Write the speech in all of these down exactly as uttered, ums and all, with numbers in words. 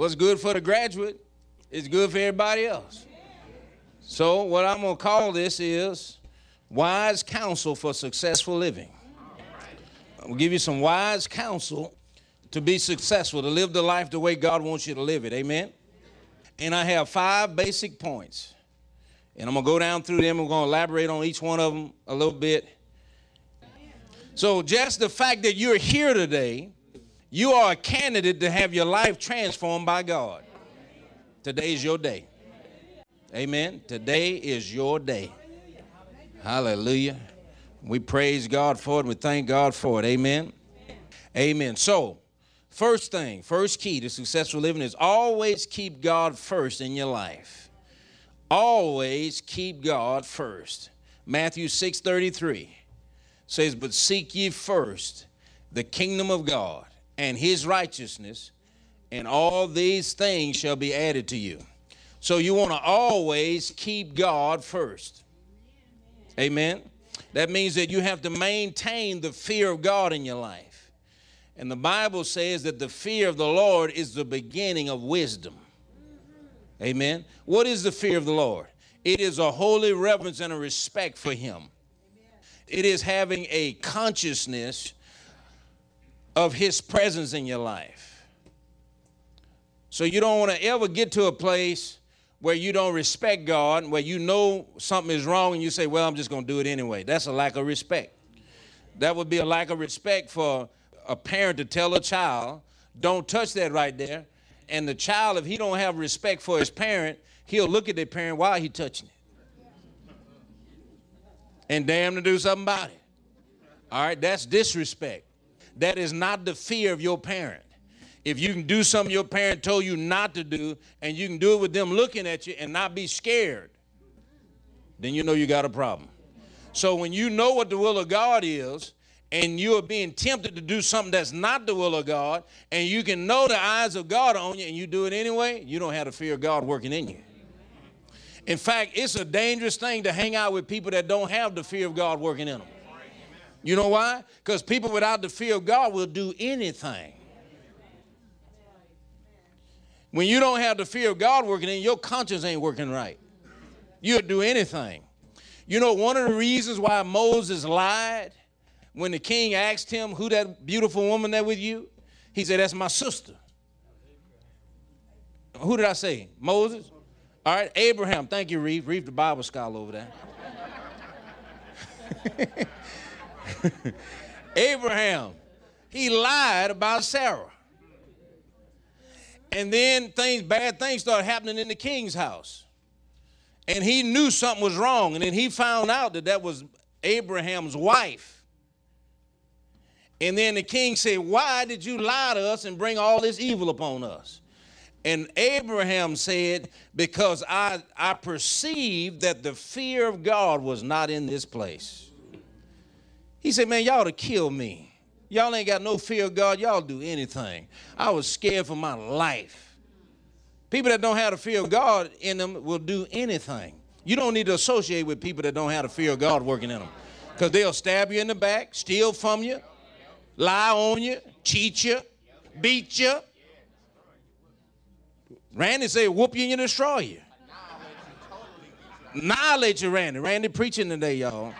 What's good for the graduate is good for everybody else. So what I'm going to call this is wise counsel for successful living. I'll give you some wise counsel to be successful, to live the life the way God wants you to live it. Amen? And I have five basic points. And I'm going to go down through them. We're going to elaborate on each one of them a little bit. So just the fact that you're here today, you are a candidate to have your life transformed by God. Today is your day. Amen. Today is your day. Hallelujah. We praise God for it. We thank God for it. Amen. Amen. So, first thing, first key to successful living is always keep God first in your life. Always keep God first. Matthew six thirty-three says, but seek ye first the kingdom of God and his righteousness, and all these things shall be added to you. So you want to always keep God first. Amen. That means that you have to maintain the fear of God in your life. And the Bible says that the fear of the Lord is the beginning of wisdom. Amen. What is the fear of the Lord? It is a holy reverence and a respect for him. It is having a consciousness of his presence in your life. So you don't want to ever get to a place where you don't respect God, where you know something is wrong and you say, well, I'm just going to do it anyway. That's a lack of respect. That would be a lack of respect for a parent to tell a child, don't touch that right there. And the child, if he don't have respect for his parent, he'll look at their parent while he's touching it. And damn to do something about it. All right, that's disrespect. That is not the fear of your parent. If you can do something your parent told you not to do, and you can do it with them looking at you and not be scared, then you know you got a problem. So when you know what the will of God is, and you are being tempted to do something that's not the will of God, and you can know the eyes of God on you, and you do it anyway, you don't have the fear of God working in you. In fact, it's a dangerous thing to hang out with people that don't have the fear of God working in them. You know why? Because people without the fear of God will do anything. When you don't have the fear of God working in, your conscience ain't working right. You'll do anything. You know, one of the reasons why Moses lied when the king asked him, who that beautiful woman there with you? He said, that's my sister. Who did I say? Moses? All right, Abraham. Thank you, Reeve. Reeve, the Bible scholar over there. Abraham, he lied about Sarah. And then things, bad things started happening in the king's house. And he knew something was wrong. And then he found out that that was Abraham's wife. And then the king said, why did you lie to us and bring all this evil upon us? And Abraham said, because I, I perceived that the fear of God was not in this place. He said, man, y'all to kill me. Y'all ain't got no fear of God. Y'all do anything. I was scared for my life. People that don't have the fear of God in them will do anything. You don't need to associate with people that don't have the fear of God working in them, because they'll stab you in the back, steal from you, lie on you, cheat you, beat you. Randy say whoop you and destroy you. Annihilate you, Randy. Randy preaching today, y'all.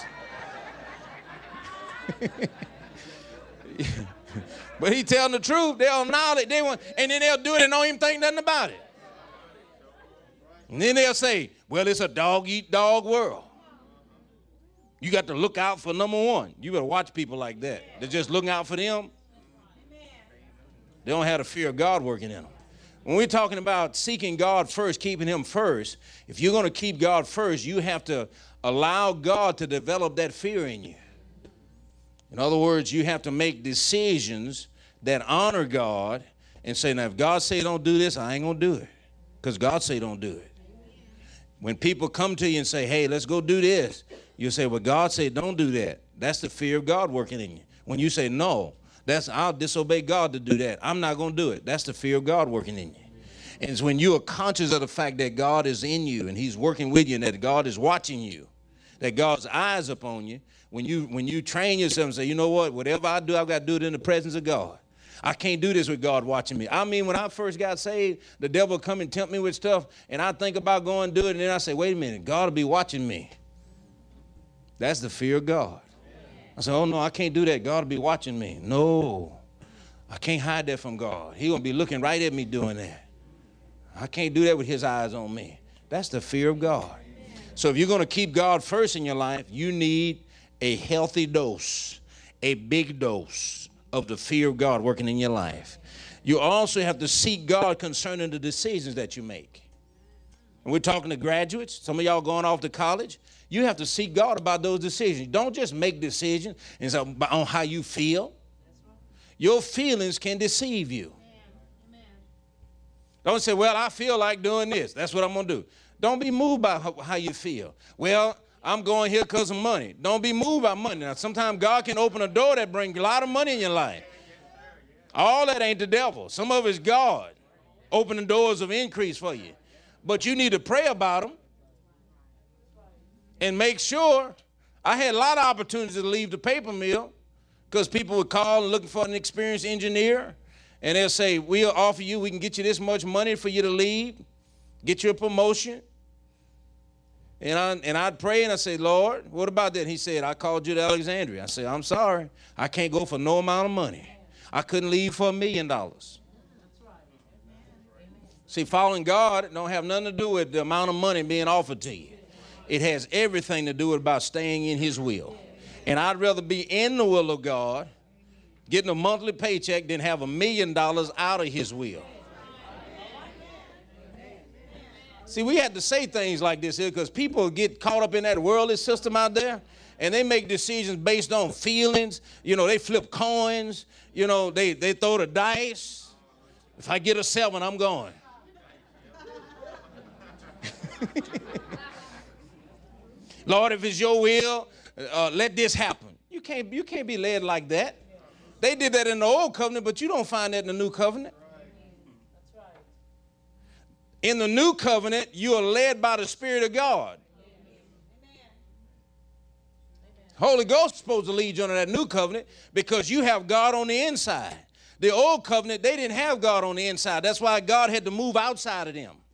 But he telling the truth. They'll annihilate, they want, and then they'll do it and don't even think nothing about it. And then they'll say, well, it's a dog-eat-dog world. You got to look out for number one. You better watch people like that. They're just looking out for them. They don't have the fear of God working in them. When we're talking about seeking God first, keeping him first, if you're going to keep God first, you have to allow God to develop that fear in you. In other words, you have to make decisions that honor God and say, now, if God say don't do this, I ain't going to do it, because God say don't do it. When people come to you and say, hey, let's go do this, you say, well, God said don't do that. That's the fear of God working in you. When you say, no, that's I'll disobey God to do that, I'm not going to do it, that's the fear of God working in you. And it's when you are conscious of the fact that God is in you and he's working with you and that God is watching you, that God's eyes upon you, when you when you train yourself and say, you know what, whatever I do, I've got to do it in the presence of God. I can't do this with God watching me. I mean, when I first got saved, the devil come and tempt me with stuff, and I think about going and do it, and then I say, wait a minute, God will be watching me. That's the fear of God. I said, oh, no, I can't do that. God will be watching me. No, I can't hide that from God. He's going to be looking right at me doing that. I can't do that with his eyes on me. That's the fear of God. So if you're going to keep God first in your life, you need a healthy dose, a big dose of the fear of God working in your life. You also have to seek God concerning the decisions that you make. And we're talking to graduates. Some of y'all going off to college. You have to seek God about those decisions. Don't just make decisions on how you feel. Your feelings can deceive you. Don't say, well, I feel like doing this. That's what I'm going to do. Don't be moved by how you feel. Well, I'm going here because of money. Don't be moved by money. Now, sometimes God can open a door that brings a lot of money in your life. All that ain't the devil. Some of it's God opening doors of increase for you. But you need to pray about them and make sure. I had a lot of opportunities to leave the paper mill because people would call and looking for an experienced engineer, and they'll say, we'll offer you, we can get you this much money for you to leave, get you a promotion. And, I, and I'd pray and I'd say, Lord, what about that? He said, I called you to Alexandria. I said, I'm sorry. I can't go for no amount of money. I couldn't leave for a million dollars. See, following God don't have nothing to do with the amount of money being offered to you. It has everything to do with about staying in his will. And I'd rather be in the will of God, getting a monthly paycheck, than have a million dollars out of his will. See, we had to say things like this here because people get caught up in that worldly system out there, and they make decisions based on feelings. You know, they flip coins. You know, they, they throw the dice. If I get a seven, I'm going. Lord, if it's your will, uh, let this happen. You can't, you can't be led like that. They did that in the old covenant, but you don't find that in the new covenant. In the new covenant, you are led by the Spirit of God. Holy Ghost is supposed to lead you under that new covenant because you have God on the inside. The old covenant, they didn't have God on the inside. That's why God had to move outside of them.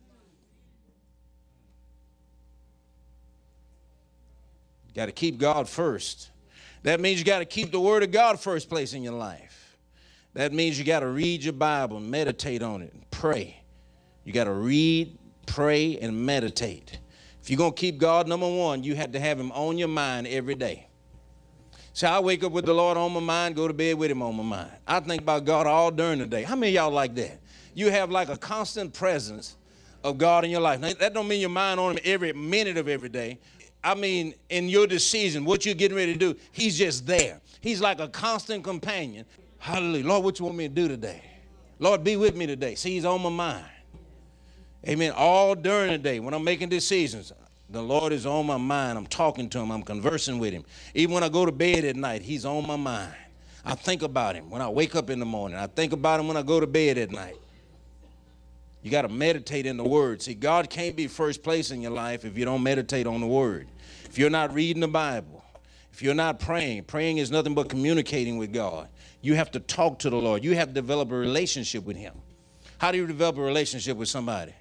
You got to keep God first. That means you got to keep the Word of God first place in your life. That means you got to read your Bible and meditate on it and pray. You got to read, pray, and meditate. If you're going to keep God number one, you have to have him on your mind every day. So I wake up with the Lord on my mind, go to bed with him on my mind. I think about God all during the day. How many of y'all like that? You have like a constant presence of God in your life. Now, that don't mean your mind on him every minute of every day. I mean, in your decision, what you're getting ready to do, he's just there. He's like a constant companion. Hallelujah. Lord, what you want me to do today? Lord, be with me today. See, he's on my mind. Amen. All during the day when I'm making decisions, the Lord is on my mind. I'm talking to him. I'm conversing with him. Even when I go to bed at night, he's on my mind. I think about him when I wake up in the morning. I think about him when I go to bed at night. You got to meditate in the Word. See, God can't be first place in your life if you don't meditate on the Word. If you're not reading the Bible, if you're not praying, praying is nothing but communicating with God. You have to talk to the Lord. You have to develop a relationship with him. How do you develop a relationship with somebody?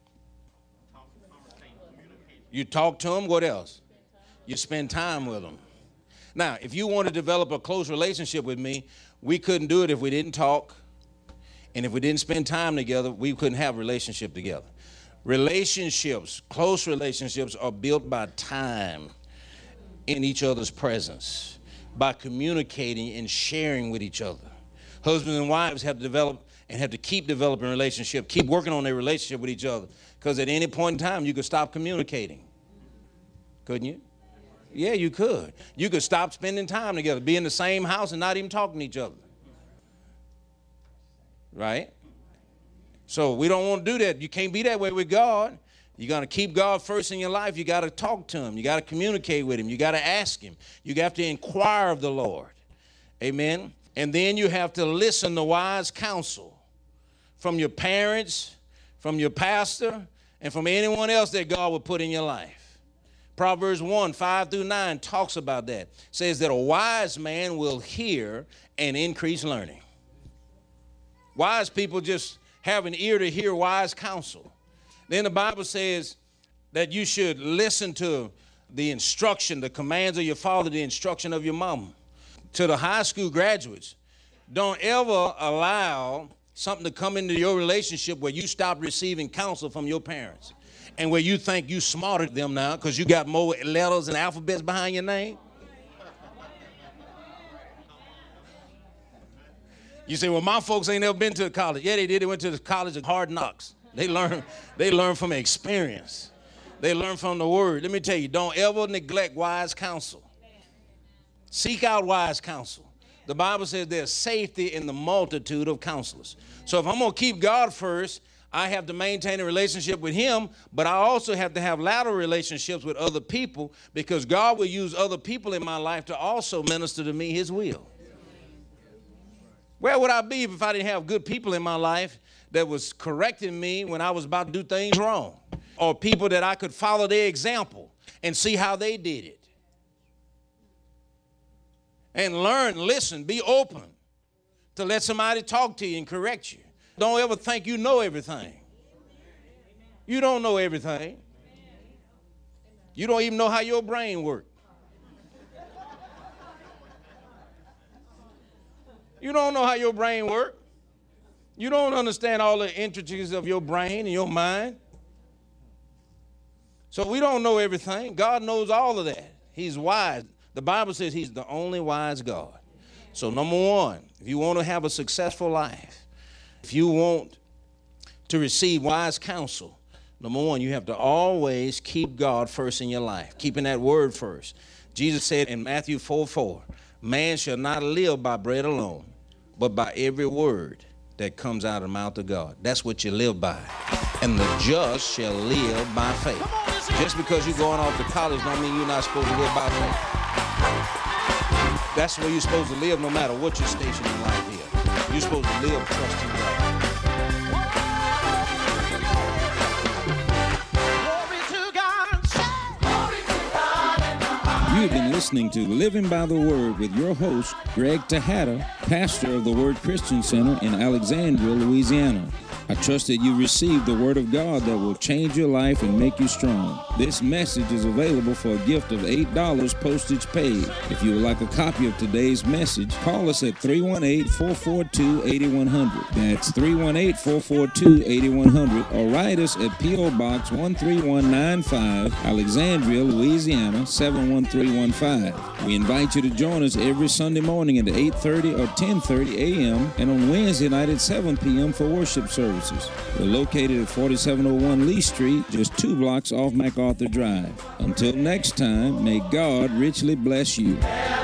You talk to them. What else? You spend time with them. Now, if you want to develop a close relationship with me, we couldn't do it if we didn't talk. And if we didn't spend time together, we couldn't have a relationship together. Relationships, close relationships, are built by time in each other's presence, by communicating and sharing with each other. Husbands and wives have to develop and have to keep developing a relationship, keep working on their relationship with each other, because at any point in time, you could stop communicating. Couldn't you? Yeah, you could. You could stop spending time together, be in the same house and not even talking to each other. Right? So we don't want to do that. You can't be that way with God. You're going to keep God first in your life. You got to talk to him. You got to communicate with him. You got to ask him. You have to inquire of the Lord. Amen. And then you have to listen to wise counsel from your parents, from your pastor, and from anyone else that God will put in your life. Proverbs one, five through nine talks about that. It says that a wise man will hear and increase learning. Wise people just have an ear to hear wise counsel. Then the Bible says that you should listen to the instruction, the commands of your father, the instruction of your mama. To the high school graduates, don't ever allow something to come into your relationship where you stop receiving counsel from your parents and where you think you smarter than them now because you got more letters and alphabets behind your name. You say, well, my folks ain't never been to college. Yeah, they did. They went to the college of hard knocks. They learn, they learn from experience. They learn from the word. Let me tell you, don't ever neglect wise counsel. Seek out wise counsel. The Bible says there's safety in the multitude of counselors. So if I'm going to keep God first, I have to maintain a relationship with him, but I also have to have lateral relationships with other people because God will use other people in my life to also minister to me his will. Where would I be if I didn't have good people in my life that was correcting me when I was about to do things wrong? Or people that I could follow their example and see how they did it. And learn, listen, be open to let somebody talk to you and correct you. Don't ever think you know everything. You don't know everything. You don't even know how your brain works. You don't know how your brain works. You don't understand all the intricacies of your brain and your mind. So we don't know everything. God knows all of that. He's wise. The Bible says he's the only wise God. So number one, if you want to have a successful life, if you want to receive wise counsel, number one, you have to always keep God first in your life, keeping that word first. Jesus said in Matthew four four, man shall not live by bread alone, but by every word that comes out of the mouth of God. That's what you live by. And the just shall live by faith. Just because you're going off to college don't mean you're not supposed to live by faith. That's where you're supposed to live no matter what your station in life is. You're supposed to live trusting God. You've been listening to Living by the Word with your host, Greg Tejada, pastor of the Word Christian Center in Alexandria, Louisiana. I trust that you received the Word of God that will change your life and make you strong. This message is available for a gift of eight dollars postage paid. If you would like a copy of today's message, call us at three one eight, four four two, eight one zero zero. That's three one eight, four four two, eight one zero zero. Or write us at P O Box one three one nine five, Alexandria, Louisiana, seven one three one five. We invite you to join us every Sunday morning at eight thirty or ten thirty a m and on Wednesday night at seven p m for worship services. We're located at forty-seven oh one Lee Street, just two blocks off MacArthur Drive. Until next time, may God richly bless you.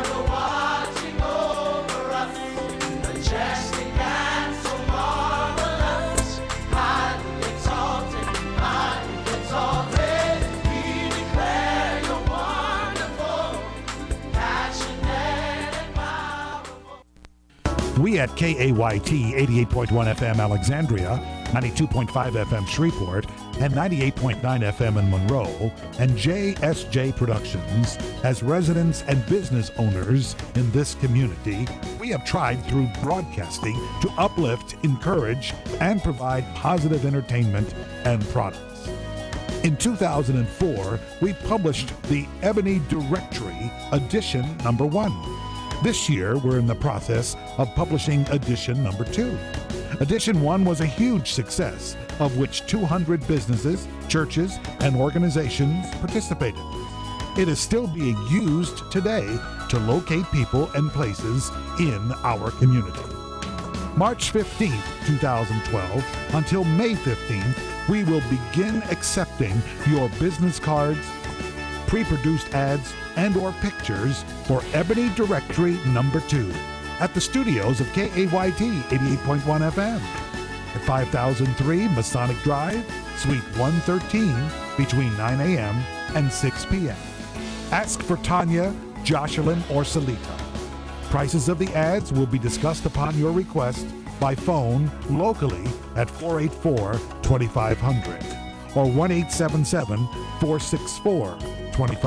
We at K A Y T eighty-eight point one F M Alexandria, ninety-two point five F M Shreveport, and ninety-eight point nine F M in Monroe, and J S J Productions, as residents and business owners in this community, we have tried through broadcasting to uplift, encourage, and provide positive entertainment and products. In two thousand four, we published the Ebony Directory, edition number one. This year, we're in the process of publishing edition number two. Edition one was a huge success, of which two hundred businesses, churches, and organizations participated. It is still being used today to locate people and places in our community. March fifteenth, two thousand twelve, until May fifteenth, we will begin accepting your business cards, pre-produced ads, and or pictures for Ebony Directory number two at the studios of K A Y T eighty-eight point one F M at five thousand three Masonic Drive, Suite one thirteen, between nine a m and six p m Ask for Tanya, Jocelyn, or Salita. Prices of the ads will be discussed upon your request by phone locally at four eight four, two five zero zero or one eight seven seven, four six four, two five zero zero.